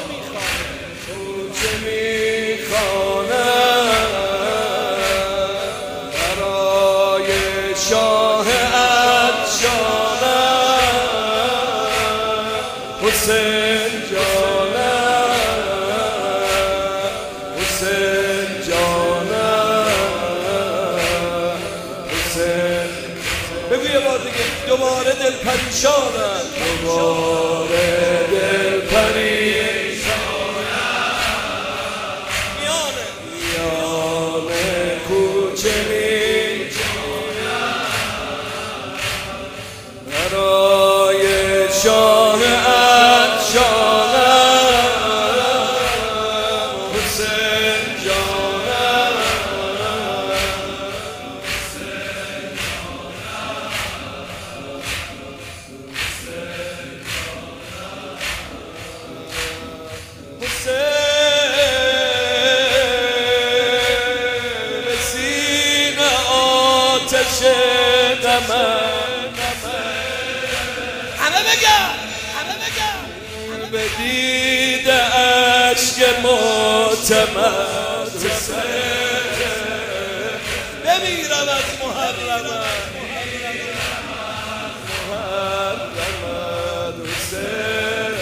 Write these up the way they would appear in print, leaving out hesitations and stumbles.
برای شاه عطشانم حسین جانم حسین جانم حسین. بگو یه بار دیگه. دوباره دل پریشانم دوباره دل پریشانم میانه کوچه برای شاه عطشانم حسین جانم حسین به سینه آتش غمم همه بگم به دید عشق معتمد بمیرم از محرمت حسین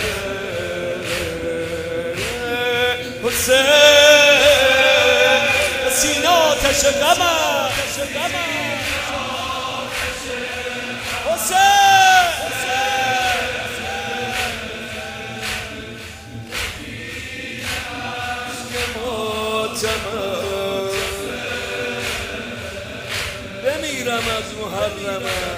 حسین سینه آتش غمم حسین بمیرم از محرمت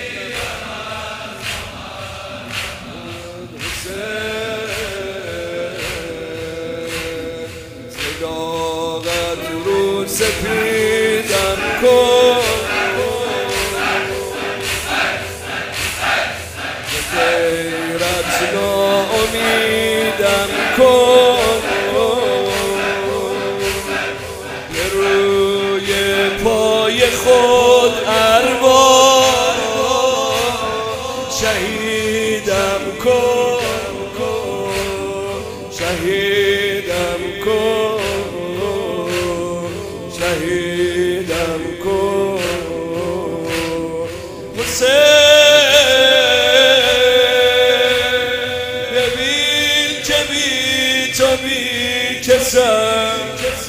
صداقت رو سپیدم کن غیرت ناامیدم کن پای خود ارباب شهیدم کن شهیدم کن شهیدم کن حسین ببین که بی تو بی کسم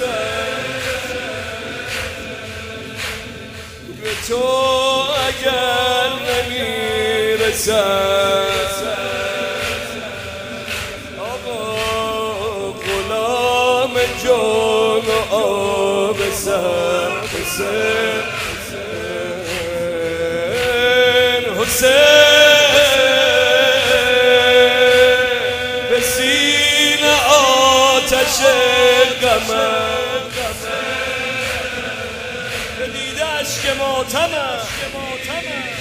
تو اگر نمیرسد آقا غلام جان و آب سر حسین حسین به سینه آتش غمم که ماتمم